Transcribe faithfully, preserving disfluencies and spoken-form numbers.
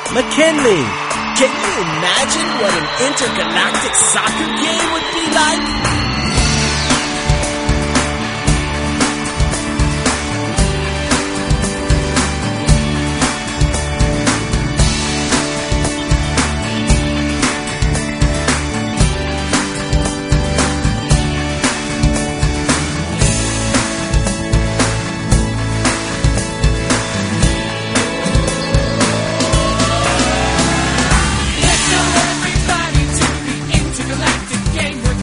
McKinley. Can you imagine what an intergalactic soccer game would be?